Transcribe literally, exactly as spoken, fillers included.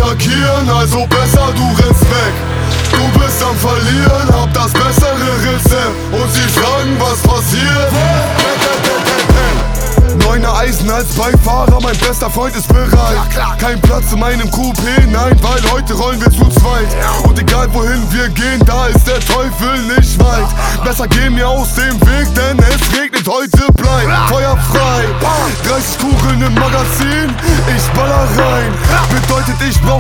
attackieren, also besser du rennst weg. Du bist am Verlieren, hab das bessere Rezept. Und sie fragen, was passiert? Neuner Eisen als Beifahrer, mein bester Freund ist bereit. Kein Platz in meinem Coupé, nein, weil heute rollen wir zu zweit. Und egal wohin wir gehen, da ist der Teufel nicht weit. Besser gehen wir aus dem Weg, denn es regnet heute Blei. Feuer frei, dreißig Kugeln im Magazin, ich baller rein. Bedeutet ich brauch